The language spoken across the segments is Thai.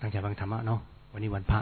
ตั้งใจฟังธรรมะเนาะวันนี้วันพระ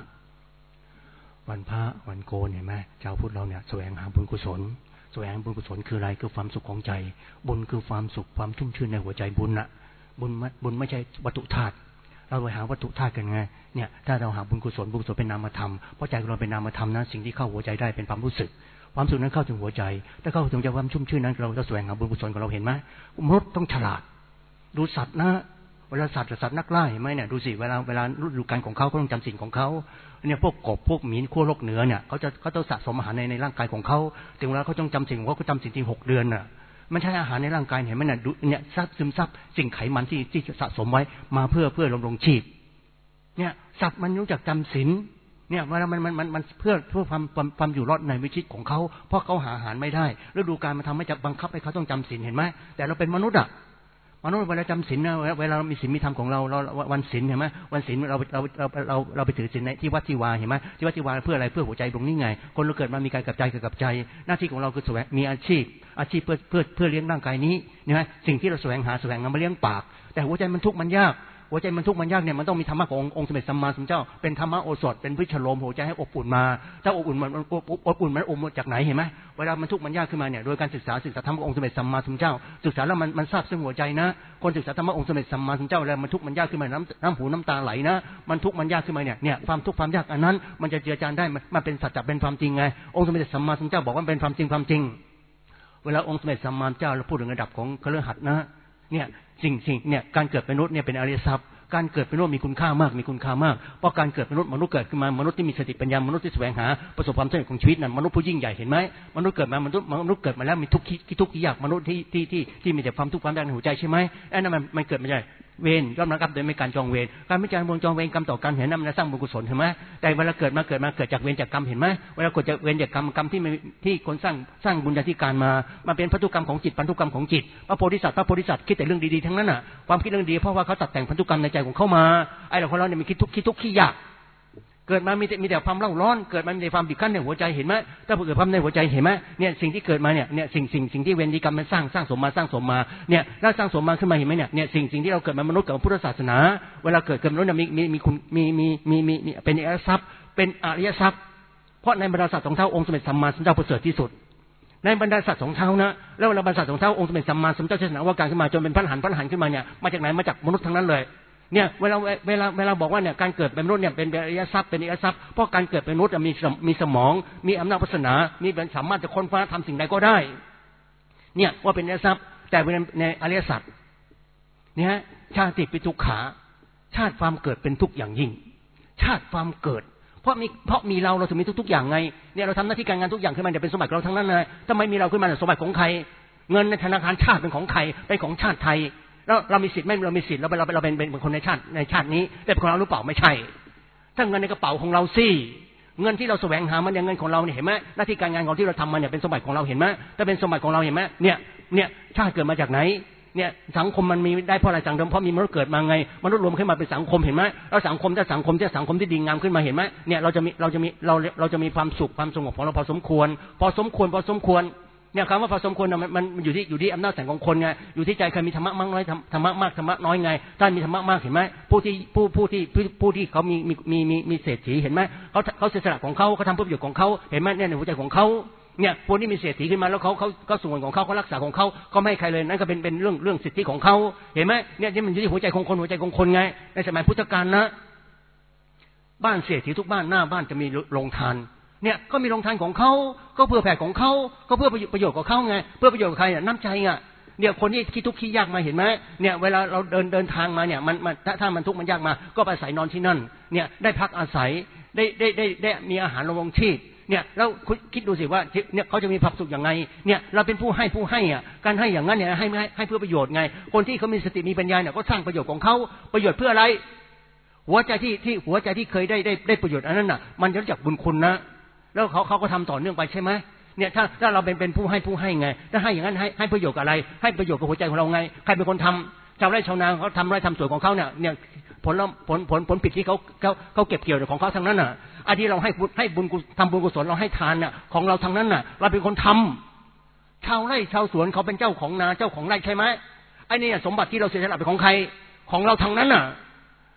วันโกนเห็นไหมชาวพุทธเราเนี่ยแสวงหาบุญกุศลแสวงบุญกุศลคืออะไรคือความสุขของใจบุญคือความสุขความชุ่มชื่นในหัวใจบุญน่ะบุญไม่ใช่วัตถุธาตุเราไปหาวัตถุธาตุกันไงเนี่ยถ้าเราหาบุญกุศลเป็นนามธรรมเพราะใจเราเป็นนามธรรมนะสิ่งที่เข้าหัวใจได้เป็นความรู้สึกความสุขนั้นเข้าถึงหัวใจถ้าเข้าถึงความชุ่มชื่นนั้นเราจะแสวงหาบุญกุศลของเราเห็นไหมมนุษย์ต้องฉลาดดูสัตว์นะเวลาสัตว์นักล่าเห็นไหมเนี่ยดูสิเวลาฤดูกาลของเขาต้องจำศีลของเขาเนี่ยพวกกบพวกหมีขั้วโลกเหนือเนี่ยเขาต้องสะสมอาหารในร่างกายของเขาถึงเวลาเขาต้องจำศีลของเขาจำศีลที่6 เดือนน่ะมันใช้อาหารในร่างกายเห็นไหมเนี่ยซึมซับสิ่งไขมันที่สะสมไว้มาเพื่อดำรงชีพเนี่ยสัตว์มันรู้จักจำศีลเนี่ยเวลามันเพื่อความอยู่รอดในวิถีของเขาเพราะเขาหาอาหารไม่ได้ฤดูกาลมันทำให้จะบังคับให้เขาต้องจำศีลเห็นไหมแต่เราเป็นมนุษย์เวลาจำศีลนะเวลาเรามีศีลมีธรรมของเราวันศีลเห็นไหมวันศีลเราไปถือศีลในที่วัดที่วาเห็นไหมที่วัดที่วาเพื่ออะไรเพื่อหัวใจดวงนี้ไงคนเราเกิดมามีกายกับใจเกิดกับใจหน้าที่ของเราคือแสวงมีอาชีพเพื่อเลี้ยงร่างกายนี้นะฮะสิ่งที่เราแสวงหามาเลี้ยงปากแต่หัวใจมันทุกข์มันยากหัวใจมันทุกข์มันยากเนี่ยมันต้องมีธรรมะขององค์สมเด็จสัมมาสัมพุทธเจ้าเป็นธรรมะโอสถเป็นวิชโลมหัวใจให้อบอุ่นมาถ้าอบอุ่นมันจากไหนเห็นไหมเวลามันทุกข์มันยากขึ้นมาเนี่ยโดยการศึกษาธรรมขององค์สมเด็จสัมมาสัมพุทธเจ้าศึกษาแล้วมันทราบซึ่งหัวใจนะคนศึกษาธรรมะองค์สมเด็จสัมมาสัมพุทธเจ้าแล้วมันทุกข์มันยากขึ้นมาน้ำหูน้ำตาไหลนะมันทุกข์มันยากขึ้นมาเนี่ยความทุกข์ความยากอันนั้นมันจะเจือจางได้มันเป็นสัจจะเป็นความจริงไงองค์สมเด็จสัมมาสัมพุทธเจ้าบอกว่าเป็นความจริงเวลาองค์สมเด็จสัมมาสัมพุทธเจ้าเราพูดถึงระดับของคฤหัสถ์นะเนี่ยสิ่งเนี่ยการเกิดเป็นมนุษย์เนี่ยเป็นอริยทรัพย์การเกิดเป็นมนุษย์มีคุณค่ามากเพราะการเกิดเป็นมนุษย์เกิดขึ้นมามนุษย์ที่มีสติปัญญามนุษย์ที่แสวงหาประสบความสำเร็จของชีวิตนั้นมนุษย์ผู้ยิ่งใหญ่เห็นไหมมนุษย์เกิดมาแล้วมีทุกข์ยากมนุษย์ที่มีแต่ความทุกข์ความยากในหัวใจใช่ไหมไอ้นั่นมันเกิดมาจากเวรย่อมระงับโดยไม่การจองเวรการไม่จองเวรกรรมต่อกันเห็นนั่นมันสร้างบุญกุศลเห็นไหมแต่เวลาเกิดจากเวรจากกรรมเห็นไหมเวลาเกิดจากเวรจากกรรมที่คนสร้างบุญญาธิการมาเป็นพันธุกรรมของจิตพันธุกรรมของจิตพระโพธิสัตว์คิดแต่เรื่องดีๆทั้งนั้นน่ะความคิดเรื่องดีเพราะว่าเขาตัดแต่งพันธุกรรมในใจของเขามาไอ้เราคนเราเนี่ยมีคิดทุกข์ขี้ยากเกิดมามีแต่ความเล่าร้อนเกิดมามีแต่ความบีบคั้นในหัวใจเห็นไหมถ้าเกิดความในหัวใจเห็นไหมเนี่ยสิ่งที่เกิดมาเนี่ยสิ่งที่เวรกรรมมันสร้างสมมาเนี่ยแล้วสร้างสมมาขึ้นมาเห็นไหมเนี่ยสิ่งที่เราเกิดมามนุษย์กับพุทธศาสนาเวลาเกิดมนุษย์เนี่ยมีเป็นอริยทรัพย์เป็นอริยทรัพย์เพราะในบรรดาสัตว์2 เท่าองค์สมเด็จสัมมาสัมพุทธเจ้าประเสริฐที่สุดในบรรดาสัตว์2 เท่านะแล้วบรรดาสัตว์2 เท่าองค์สมเด็จสัมมาสัมพุทธเจ้าเทศนาว่าการขึ้นมาจนเป็นพระอรหันต์ขึ้นมาเนี่ยมาจากไหนมาจากมนุษย์ทั้งนั้นเลยเนี่ยเวลาบอกว่าเนี่ยการเกิดเป็นมนุษย์เนี่ยเป็นอริยทรัพย์เพราะการเกิดเป็นมนุษย์มีสมองมีอำนาจวาสนามีสามารถจะค้นคว้าทำสิ่งใดก็ได้เนี่ยว่าเป็นอริยทรัพย์แต่ในอริยสัจเนี่ยชาติปิทุกขาชาติความเกิดเป็นทุกข์อย่างยิ่งชาติความเกิดเพราะมีเราถึงมีทุกอย่างไงเนี่ยเราทำหน้าที่การงานทุกอย่างขึ้นมาเนี่ยเป็นสมบัติเราทั้งนั้นเลยทำไมมีเราขึ้นมาสมบัติของใครเงินในธนาคารชาติเป็นของใครเป็นของชาติไทยแล้วเรามีสิทธิ์ไม่เรามีสิทธิ์เราเป็นคนในชาตินี้แต่เป็นของเราหรือเปล่าไม่ใช่ถ้าเงินในกระเป๋าของเราสิเงินที่เราแสวงหามันอย่างเงินของเราเนี่ยเห็นไหมหน้าที่การงานของที่เราทำมันเนี่ยเป็นสมบัติของเราเห็นไหมถ้าเป็นสมบัติของเราเห็นไหมเนี่ยชาติเกิดมาจากไหนเนี่ยสังคมมันมีได้เพราะอะไรสังคมเพราะมีมนุษย์เกิดมาไงมนุษย์รวมขึ้นมาเป็นสังคมเห็นไหมแล้วสังคมที่ดีงามขึ้นมาเห็นไหมเนี่ยเราจะมีความสุขความสงบของเราพอสมควรเนี่ยคำว่าพอสมควรมันอยู่ที่อำนาจแสงของคนไงอยู่ที่ใจใครมีธรรมะมากน้อยธรรมะมากธรรมะน้อยไงถ้ามีธรรมะมากเห็นไหมผู้ที่เขามีเศรษฐีเห็นไหมเขาเสียสละของเขาทำเพื่อประโยชน์ของเขาเห็นไหมเนี่ยในหัวใจของเขาเนี่ยพวกที่มีเศรษฐีขึ้นมาแล้วเขาส่วนของเขารักษาของเขาไม่ให้ใครเลยนั่นก็เป็นเรื่องสิทธิของเขาเห็นไหมเนี่ยที่มันอยู่ที่หัวใจของคนไงในสมัยพุทธกาลนะบ้านเศรษฐีทุกบ้านหน้าบ้านจะมีโรงทานเนี่ยก็มีโรงทานของเขาก็เพื่อแผ่ของเขาก็เพื่อประโยชน์ของเขาไงเพื่อประโยชน์กับใครน้ำใจอ่ะเนี่ยคนที่คิดทุกข์ขี้ยากมาเห็นไหมเนี่ยเวลาเราเดินทางมาเนี่ยมันถ้ามันทุกข์มันยากมาก็ไปอาศัยนอนที่นั่นเนี่ยได้พักอาศัยได้มีอาหารรองชีพเนี่ยแล้วคิดดูสิว่าเนี่ยเขาจะมีความสุขอย่างไงเนี่ยเราเป็นผู้ให้อ่ะการให้อย่างนั้นเนี่ยให้เพื่อประโยชน์ไงคนที่เขามีสติมีปัญญาเนี่ยก็สร้างประโยชน์ของเขาประโยชน์เพื่ออะไรหัวใจที่เคยได้ประโยชน์อันนั้นน่ะมันจะรู้จักบุญคุณนะแล้วเขาก็ทำต่อเนื่องไปใช่ไหมเนี่ยถ้าเราเป็นผู้ให้ไงถ้าให้อย่างนั้นให้ประโยชน์อะไรให้ประโยชน์กับหัวใจของเราไงใครเป็นคนทำชาวไร่ชาวนาเขาทำไร่ทำสวนของเขาเนี่ยผลผิดที่เขาเก็บเกี่ยวของเขาทั้งนั้นน่ะอันที่เราให้บุญทำบุญกุศลเราให้ทานน่ะของเราทั้งนั้นน่ะเราเป็นคนทำชาวไร่ชาวสวนเขาเป็นเจ้าของนาเจ้าของไร่ใช่ไหมไอ้นี่สมบัติที่เราเสียสละเป็นของใครของเราทั้งนั้นน่ะ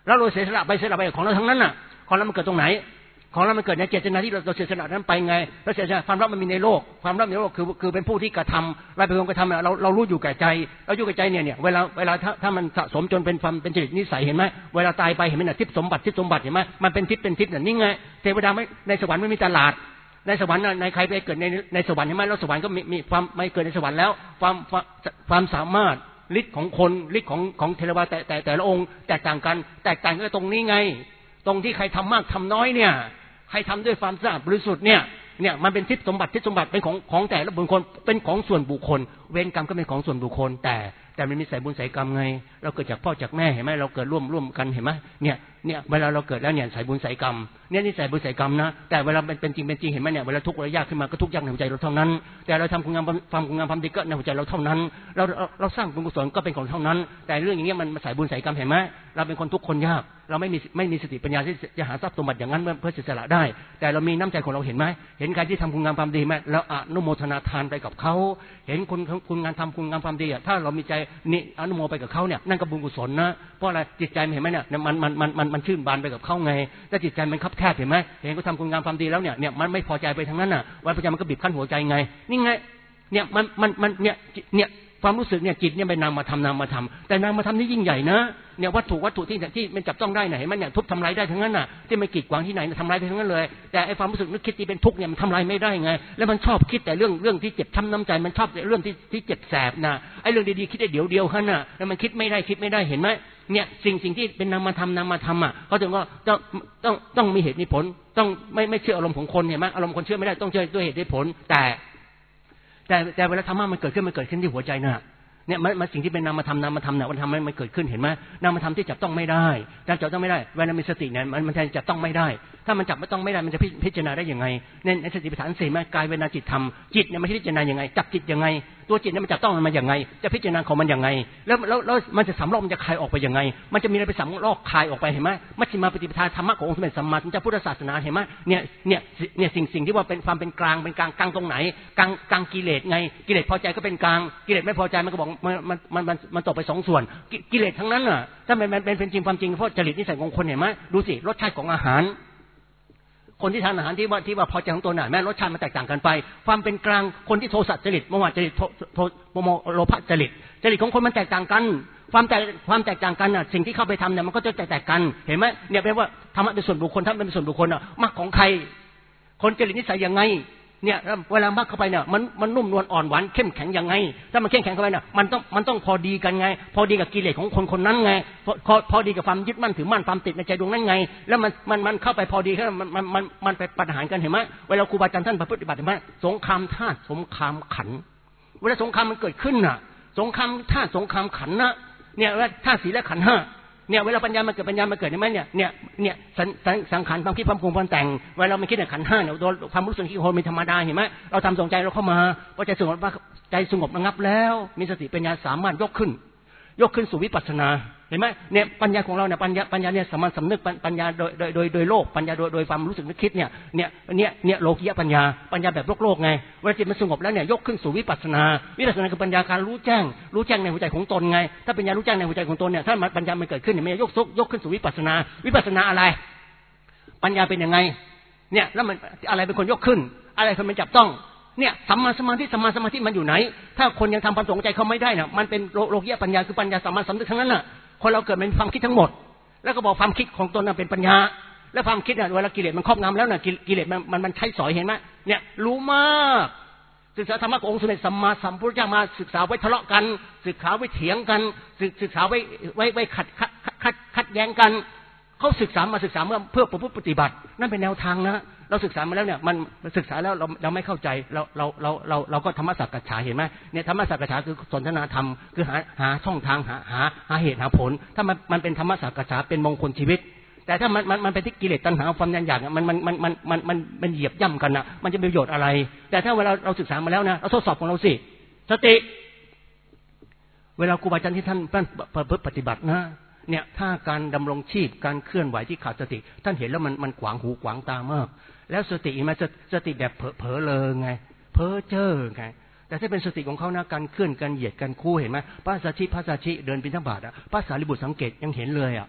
แล้วเราเสียสละไปของเราทั้งนั้นน่ะของเรามันเกิดตรงไหนของเรามันเกิดในเจตนาที่เราเสียสละนั้นไปไงแล้วเสียสละความรักมันมีในโลกความรักในโลกคือเป็นผู้ที่กระทำเราเป็นคนกระทำเรารู้อยู่แก่ใจเราอยู่แก่ใจเนี่ยเวลาถ้ามันสะสมจนเป็นความเป็นจริตนิสัยเห็นไหมเวลาตายไปเห็นไหมน่ะทิพย์สมบัติเห็นไหมมันเป็นทิพย์เนี่ยนี่ไงเทวดาไม่ในสวรรค์ไม่มีตลาดในสวรรค์ในใครไปเกิดในสวรรค์เห็นไหมแล้วสวรรค์ก็มีความไม่เกิดในสวรรค์แล้วความสามารถฤทธิ์ของคนฤทธิ์ของเทวดาแต่ละองค์แตกต่างกันก็ตรงนี้ไงตรงที่ใครทำมากทำน้อยเนี่ยใครทำด้วยความสะอาดบริสุทธิ์เนี่ยมันเป็นทิพย์สมบัติเป็นของแต่ละบุคคลเป็นของส่วนบุคคลเวรกรรมก็เป็นของส่วนบุคคลแต่มันมีสายบุญสายกรรมไงเราเกิดจากพ่อจากแม่เห็นไหมเราเกิดร่วมกันเห็นไหมเนี่ยเวลาเราเกิดแล้วเนี่ยสายบุญสายกรรมนี่สายบุญสายกรรมนะแต่เวลาเป็นจริงเห็นไหมเนี่ยเวลาทุกข์เวลายากขึ้นมาก็ทุกข์ยากในหัวใจเราเท่านั้นแต่เราทำคุณงามความดีก็ในหัวใจเราเท่านั้นเราสร้างบุญกุศลก็เป็นของเท่านั้นแต่เรื่องอย่างเงี้ยมันสายบุญสายกรรมเห็นไหมเราเป็นคนทุกข์คนยากเราไม่มีสติปัญญาที่จะหาทรัพย์สมบัติอย่างนั้นเพื่อเสียสละได้แต่เรามีน้ำใจของเราเห็นไหมเห็นใครที่ทำคุณงามความดีไหมเราอนุโมทนาทานไปกับเขาเห็นคุณงานทำคุณงามความดีถ้าเรามีใจนี่อนุโมไปกับเขาเนี่ยนั่นก็บุญกุศลนะเพราะอะไรจิตใจเห็นไหมเนี่ยมันชื่นบานไปกับเขาไงแต่จิตใจมันคับแคบเห็นไหมเห็นเขาทำคุณงามความดีแล้วเนี่ยมันไม่พอใจไปทั้งนั้นน่ะวันพระจันทร์มันก็บีบคั้นหัวใจไงนี่ไงเนี่ยมันเนี่ยความรู้สึกเนี่ยจิตเนี่ยเป็นนามธรรมแต่นามธรรมนี่ยิ่งใหญ่นะเนี่ยวัตถุที่มันจับต้องได้ไหนมันเนี่ยทุบทำลายได้ทั้งนั้นน่ะที่ไม่กีดขวางที่ไหนทำลายได้ทั้งนั้นเลยแต่ไอ้ความรู้สึกนึกคิดที่เป็นทุกข์เนี่ยมันทำลายไม่ได้ไงแล้วมันชอบคิดแต่เรื่องที่เจ็บช้ำน้ำใจมันชอบเรื่องที่เจ็บแสบนะไอ้เรื่องดีๆคิดได้เดียวๆแค่นั้นน่ะแล้วมันคิดไม่ได้เห็นไหมเนี่ยสิ่งที่เป็นนามธรรมอ่ะเขาถึงก็ต้องมีเหตุมีผลต้องไม่เชื่ออารมณ์ของคนเห็นไหมอารมณ์คนเชื่อไม่ได้ต้องเชื่อด้วยเหตุด้วยผลแต่เวลาธรรมะมันเกิดขึ้นที่หัวใจน่ะเนี่ยมันสิ่งที่เป็นนามธรรมเนี่ยมันทำให้มันเกิดขึ้นเห็นไหมนามธรรมที่จับต้องไม่ได้จับต้องไม่ได้เวลามีสติเนี่ยมันแทนจับต้องไม่ได้ถ้ามันจับไม่ต้องไม่ได้มันจะพิจารณาได้ยังไงในสติปัฏฐานสี่มั้ยกายเวทนาจิตธรรมจิตเนี่ยมันพิจารณายังไงจับจิตยังไงตัวจิตเนี่ยมันจับต้องมันยังไงจะพิจารณาของมันยังไงแล้วมันจะสำรอกมันจะคลายออกไปยังไงมันจะมีอะไรไปสำรอกคลายออกไปเห็นไหมมัชฌิมาปฏิปทาธรรมะขององค์สมเด็จสัมมาสัมพุทธเจ้าพุทธศาสนาเห็นไหมเนี่ยสิ่งที่ว่าเป็นความเป็นกลางตรงไหนกลางกิเลสไงกิเลสพอใจก็เป็นกลางกิเลสไม่พอใจมันก็บอกมันตกไปสองส่วนกิเลสทั้งนั้นน่ะถ้ามันเป็นจริงความจริงเพราะจริตนิสัยของคนเห็นไหมดูสิรสชาติของอาหารคนที่ทานอาหารที่ว่าพอใจของตัวน่ะแม้รสชาติมันแตกต่างกันไปความเป็นกลางคนที่โทสะจริตโมหะจริตโลภะจริตของคนมันแตกต่างกันความแตกต่างกันน่ะสิ่งที่เข้าไปทำเนี่ยมันก็จะแตกกันเห็นไหมเนี่ยแปลว่าธรรมะเป็นส่วนบุคคลธรรมะเป็นส่วนบุคคลน่ะมรรคของใครคนจริตนิสัยยังไงเนี่ยเวลามรรคเข้าไปเนี่ยมันนุ่มนวลอ่อนหวานเข้มแข็งยังไงถ้ามันเข้มแข็งเข้าไปเนี่ยมันต้องพอดีกันไงพอดีกับกิเลสของคนนั้นไงพอดีกับความยึดมั่นถือมั่นความติดในใจดวงนั้นไงแล้วมันเข้าไปพอดีแค่มันไปปัญหากันเห็นไหมเวลาครูบาอาจารย์ท่านปฏิบัติเห็นไหมสงครามธาตุสงครามขันธ์เวลาสงครามมันเกิดขึ้นน่ะสงครามธาตุสงครามขันธ์นะเนี่ยธาตุสี่และขันธ์ห้าเนี่ยเวลาปัญญามันเกิดใช่ไหมเนี่ยสังขารความคิดความปรุงความแต่งเวลามันคิดในขันธ์ห้าเนี่ยโดยความรู้สึกที่คนมีธรรมดาเห็นไหมเราทำส่งใจเราเข้ามาพอใจสงบระงับแล้วมีสติปัญญาสามารถยกขึ้นสู่วิปัสสนาเห็นไหมเนี่ยปัญญาของเราเนี่ยปัญญาเนี่ยสามัญสำนึกปัญญาโดยโลกปัญญาโดยความรู้สึกนึกคิดเนี่ยโลกิยะปัญญาแบบโลกไงเวลาจิตมันสงบแล้วเนี่ยยกขึ้นสู่วิปัสสนาคือปัญญาการรู้แจ้งในหัวใจของตนไงถ้าปัญญารู้แจ้งในหัวใจของตนเนี่ยถ้าปัญญามันเกิดขึ้นเนี่ยมันยกขึ้นสู่วิปัสสนาอะไรปัญญาเป็นยังไงเนี่ยแล้วมันอะไรเป็นคนยกขึ้นอะไรคนมันจับต้องเนี่ยสัมมาสมาธิมันอยู่ไหนถ้าคนยังทำความสงใจเขาไม่ได้น่ะมันเป็นโลกิยะปัญญาคือปัญญาสัมมาสัมพุทธทั้งนั้นน่ะคนเราเกิดเป็นความคิดทั้งหมดแล้วก็บอกความคิดของตนน่ะเป็นปัญญาแล้วความคิดน่ะเวลากิเลสมันครอบงำแล้วน่ะกิเลสมันใช้สอยเห็นไหมเนี่ยรู้มากศึกษาธรรมะขององค์สมเด็จสัมมาสัมพุทธเจ้ามาศึกษาไว้ทะเลาะกันศึกษาไว้เถียงกันศึกษาไว้ขัดแย้งกันเขาศึกษาเมื่อเพื่อประพฤติปฏิบัตินั่นเป็นแนวทางนะเราศึกษามาแล้วเนี่ยมันศึกษาแล้วเราไม่เข้าใจเราก็ธรรมสักกัจฉาเห็นไหมเนี่ยธรรมสักกัจฉาคือสนทนาธรรมคือหาช่องทางหาเหตุหาผลถ้ามันเป็นธรรมสักกัจฉาเป็นมงคลชีวิตแต่ถ้ามันเป็นที่กิเลสตัณหาความอยากมันเหยียบย่ำกันนะมันจะมีประโยชน์อะไรแต่ถ้าเวลาเราศึกษามาแล้วนะเราทดสอบของเราสิสติเวลาครูบาอาจารย์ที่ท่านปฏิบัตินะเนี่ยถ้าการดำรงชีพการเคลื่อนไหวที่ขาดสติท่านเห็นแล้วมันขวางหูขวางตามากแล้วสติมันสติแบบเผลอเลยไงเพ้อเจ้อไงแต่ถ้าเป็นสติของเขานะการเคลื่อนการเหยียดการคู่เห็นไหมพระสัชชิเดินบิณฑบาตพระสารีบุตรสังเกตยังเห็นเลย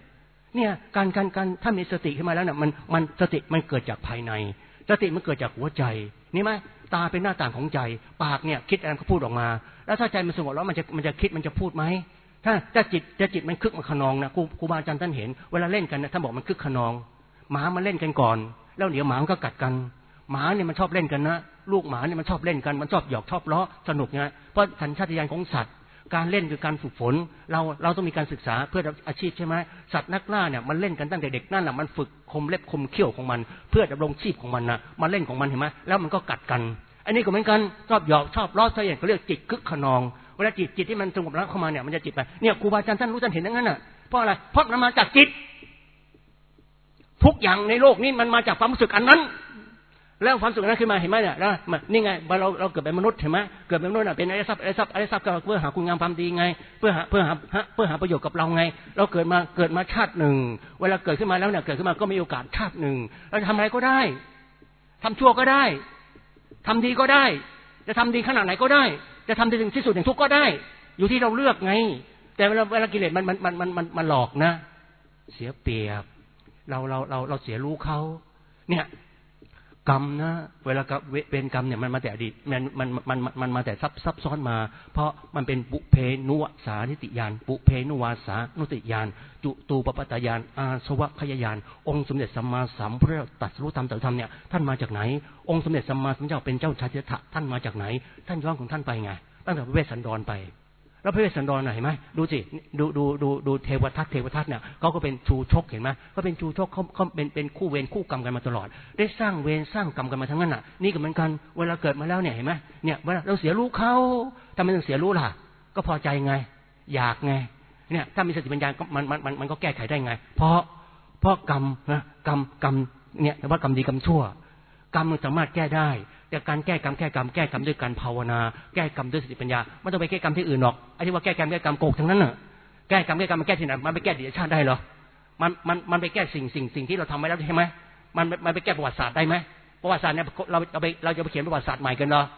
เนี่ยการถ้ามีสติขึ้นมาแล้วเนี่ยมันสติมันเกิดจากภายในสติมันเกิดจากหัวใจนี่ไหมตาเป็นหน้าต่างของใจปากเนี่ยคิดอะไรก็พูดออกมาแล้วถ้าใจมันสงบแล้วมันจะคิดมันจะพูดไหมถ้าจิตมันคึกมันขนองนะครูบาอาจารย์ท่านเห็นเวลาเล่นกันนะท่านบอกมันคึกขนองหมามันเล่นกันก่อนแล้วเดี๋ยวหมามันก็กัดกันหมาเนี่ยมันชอบเล่นกันนะลูกหมาเนี่ยมันชอบเล่นกันมันชอบหยอกชอบล้อสนุกไงเพราะสัญชาตญาณของสัตว์การเล่นคือการฝึกฝนเราต้องมีการศึกษาเพื่ออาชีพใช่ไหมสัตว์นักล่าเนี่ยมันเล่นกันตั้งแต่เด็กนั่นแหละมันฝึกคมเล็บคมเขี้ยวของมันเพื่อดำรงชีพของมันนะมาเล่นของมันเห็นไหมแล้วมันก็กัดกันอันนี้ก็เหมือนกันชอบหยอกชอบล้อซะอย่างเขาเรียกจิตคึกขนองเวลาจิตที่มันสงบแล้วเข้ามาเนี่ยมันจะจิตไปเนี่ยครูบาอาจารย์ท่านรู้ท่านเห็นอย่างนั้นน่ะเพราะอะไรเพราะมันมาจากจิตทุกอย่างในโลกนี้มันมาจากความรู้สึกอันนั้นแล้วความสุขนั้นขึ้นมาเห็นไหมเนี่ยแล้วนี่ไงเราเกิดเป็นมนุษย์เห็นไหมเกิดเป็นมนุษย์เป็นอริยทรัพย์ก็เพื่อหาคุณงามความดีไงเพื่อหาประโยชน์กับเราไงเราเกิดมาชาติหนึ่งเวลาเกิดขึ้นมาแล้วเนี่ยเกิดขึ้นมาก็มีโอกาสชาติหนึ่งเราจะทำอะไรก็ได้ทำชั่วก็ได้ทำดีก็ได้จะทำดีขนาดไหนก็ได้จะทำถึงที่สุดแห่งทุกข์ก็ได้อยู่ที่เราเลือกไงแต่เวลากิเลสมันหลอกนะเสียเปรียบเราเสียรู้เขาเนี่ยกรรมนะเวลาเป็นกรรมเนี่ยมันมาแต่อดีตมันมาแต่ซับซ้อนมาเพราะมันเป็นปุเพนุวสานิติญาณปุเพนุวาสานุติญาณจุตูปปัตตญาณอาสวะขยญาณองค์สมเด็จสัมมาสัมพุทธเจ้าตรัสรู้ธรรมตรัสธรรมเนี่ยท่านมาจากไหนองค์สมเด็จสัมมาสัมพุทธเจ้าเป็นเจ้าชายสิทธัตถะท่านมาจากไหนท่านย้อนของท่านไปไงตั้งแต่พระเวสสันดรไปแล้วพระเวสสันดรเห็นไหมดูสิดูเทวทัตเนี่ยเขาก็เป็นชูชกเห็นไหมเขาเป็นชูชกเขาเป็นคู่เวรคู่กรรมกันมาตลอดได้สร้างเวรสร้างกรรมกันมาทั้งนั้นน่ะนี่ก็เหมือนกันเวลาเกิดมาแล้วเนี่ยเห็นไหมเนี่ยเวลาเราเสียรู้เขาทำไมต้องเสียรู้ล่ะก็พอใจไงอยากไงเนี่ยถ้ามีสติปัญญามันก็แก้ไขได้ไงเพราะกรรมนะกรรมเนี่ยแต่ว่ากรรมดีกรรมชั่วกรรมมันสามารถแก้ได้แต่การแก้กรรมด้วยการภาวนาแก้กรรมด้วยสติปัญญาไม่ต้องไปแก้กรรมที่อื่นหรอกไอ้ที่ว่าแก้กรรมโกหกทั้งนั้นน่ะแก้กรรมมันแก้ที่ไหนมันไปแก้อดีตชาติได้เหรอมันไปแก้สิ่งที่เราทำไว้แล้วใช่ไหมมันไปแก้ประวัติศาสตร์ได้ไหมประวัติศาสตร์เนี่ยเราจะไปเขียนประวัติศาสตร์ใหม่กันเหรอ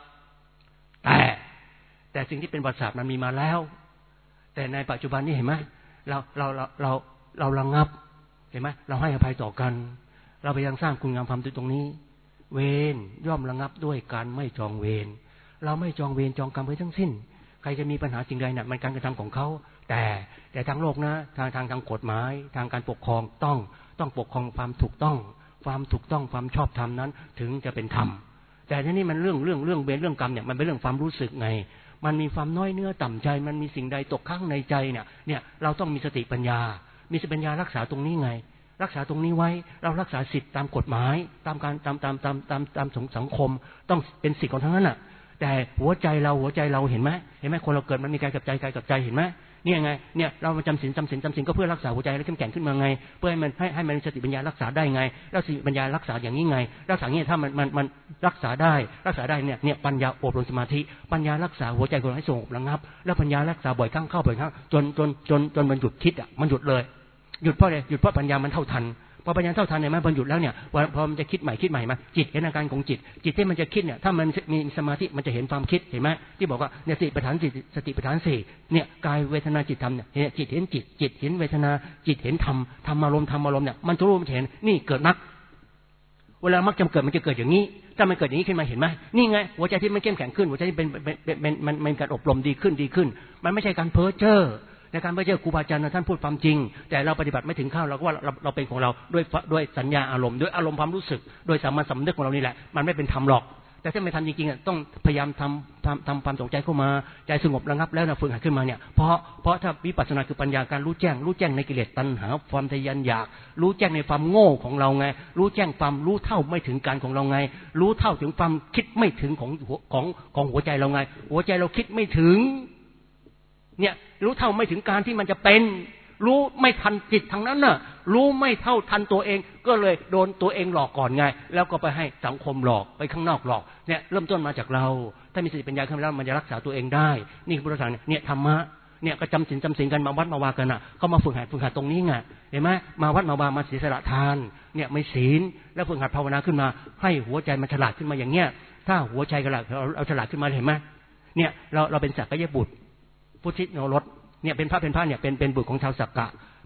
แต่สิ่งที่เป็นประวัติศาสตร์มันมีมาแล้วแต่ในปัจจุบันนี้เห็นไหมเราระงับเห็นไหมเราให้อภัยต่อกันเราพยายามสร้างคุณงามความดีตรงนี้เวรย่อมระงับด้วยการไม่จองเวรเราไม่จองเวรจองกรรมไว้ทั้งสิ้นใครจะมีปัญหาสิ่งใดเนี่ยมันการกระทำของเขาแต่ทางโลกนะทางกฎหมายทางการปกครองต้องปกครองความถูกต้องความชอบธรรมนั้นถึงจะเป็นธรรมแต่ที่นี่มันเรื่องเวรเรื่องกรรมเนี่ยมันเป็นเรื่องความรู้สึกไงมันมีความน้อยเนื้อต่ำใจมันมีสิ่งใดตกค้างในใจเนี่ยเราต้องมีสติปัญญารักษาตรงนี้ไงรักษาตรงนี้ไว้เรารักษาสิทธิตามกฎหมายตามการตามสังคมต้องเป็นสิทธิของทั้งนั้นน่ะแต่หัวใจเราเห็นไหมคนเราเกิดมันมีกายกับใจเห็นไหมนี่ยังไงเนี่ยเรามาจำศีลก็เพื่อรักษาหัวใจให้เข้มแข็งขึ้นมาไงเพื่อให้มันมีสติปัญญารักษาได้ไงแล้วสติปัญญารักษาอย่างนี้ไงรักษาเนี่ยถ้ามันรักษาได้เนี่ยปัญญาอบรมสมาธิปัญญารักษาหัวใจคนให้สงบระงับแล้วปัญญารักษาบ่อยครั้งจนมันหยุดคิดมันหยุดเลยหยุดเพราะอะไรหยุดเพราะปัญญามันเท่าทันพอปัญญาเท่าทันเนี่ยมันหยุดแล้วเนี่ยพอมันจะคิดใหม่มาจิตเห็นอาการของจิตที่มันจะคิดเนี่ยถ้ามันมีสมาธิมันจะเห็นความคิดเห็นไหมที่บอกว่าเนี่ยสติปัฏฐานสี่เนี่ยกายเวทนาจิตธรรมเนี่ยจิตเห็นจิตเห็นเวทนาจิตเห็นธรรมอารมณ์เนี่ยมันจะรู้มันเห็นนี่เกิดมรรคเวลามรรคจะเกิดมันจะเกิดอย่างนี้ถ้ามันเกิดอย่างนี้ขึ้นมาเห็นไหมนี่ไงหัวใจที่มันเข้มแข็งขึ้นหัวใจที่เป็นการอบรมดีขึ้นมันไม่ใช่การเพ้อเจ้อในการไม่เจอครูบาอาจารย์ท่านพูดความจริงแต่เราปฏิบัติไม่ถึงข้าวเราก็ว่าเราเป็นของเราด้วยสัญญาอารมณ์ด้วยอารมณ์ความรู้สึกโดยสามัญสำนึกของเรานี่แหละมันไม่เป็นธรรมหรอกแต่ถ้าไม่ทำจริงๆต้องพยายามทำความสงใจเข้ามาใจสงบระงับแล้วฝึกหัดขึ้นมาเนี่ยเพราะถ้าวิปัสสนาคือปัญญาการรู้แจ้งในกิเลสตัณหาความทะยานอยากรู้แจ้งในความโง่ของเราไงรู้แจ้งความรู้เท่าไม่ถึงการของเราไงรู้เท่าถึงความคิดไม่ถึงของหัวใจเราไงหัวใจเราคิดไม่ถึงเนี่ยรู้เท่าไม่ถึงการที่มันจะเป็นรู้ไม่ทันจิตทางนั้นน่ะรู้ไม่เท่าทันตัวเองก็เลยโดนตัวเองหลอกก่อนไงแล้วก็ไปให้สังคมหลอกไปข้างนอกหลอกเนี่ยเริ่มต้นมาจากเราถ้ามีสติปัญญาขึ้นแล้วมันจะรักษาตัวเองได้นี่คือพุทธศาสนาเนี่ยธรรมะเนี่ยก็จำศีลกันมาวัดมาวากันน่ะเขามาฝึกหัดตรงนี้ไงเห็นไหมมาวัดมาวามาเสียสละทานเนี่ยไม่ศีลแล้วฝึกหัดภาวนาขึ้นมาให้หัวใจมันฉลาดขึ้นมาอย่างเงี้ยถ้าหัวใจกันละเราฉลาดขึ้นมาเห็นไหมเนี่ยเราเป็นสักกายบุตรพุทธิโนรสเนี่ยเป็นพระเนี่ยเป็นบุตรของชาวสักกะ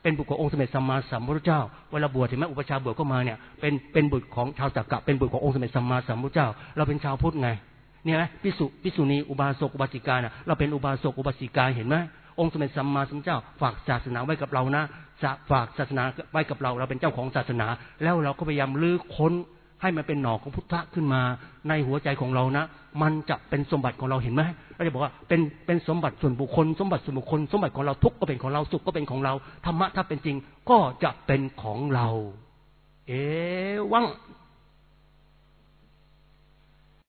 เป็นบุตรขององค์สมเด็จสัมมาสัมพุทธเจ้าเวลาบวชเห็นไหมอุปชาบวชก็มาเนี่ยเป็นบุตรของชาวสักกะเป็นบุตรขององค์สมเด็จสัมมาสัมพุทธเจ้าเราเป็นชาวพุทธไงเนี่ยนะภิกษุณีอุบาสกอุบาสิกาเนี่ยเราเป็นอุบาสกอุบาสิกาเห็นไหมองค์สมเด็จสัมมาสัมพุทธเจ้าฝากศาสนาไว้กับเรานะฝากศาสนาไว้กับเราเป็นเจ้าของศาสนาแล้วเราก็พยายามลื้อค้นให้มันเป็นหน่อของพุทธะขึ้นมาในหัวใจของเรานะมันจะเป็นสมบัติของเราเห็นไหมเราจะบอกว่าเป็นสมบัติส่วนบุคคลสมบัติส่วนบุคคลสมบัติของเราทุกข์ก็เป็นของเราสุขก็เป็นของเราธรรมะถ้าเป็นจริงก็จะเป็นของเราวัง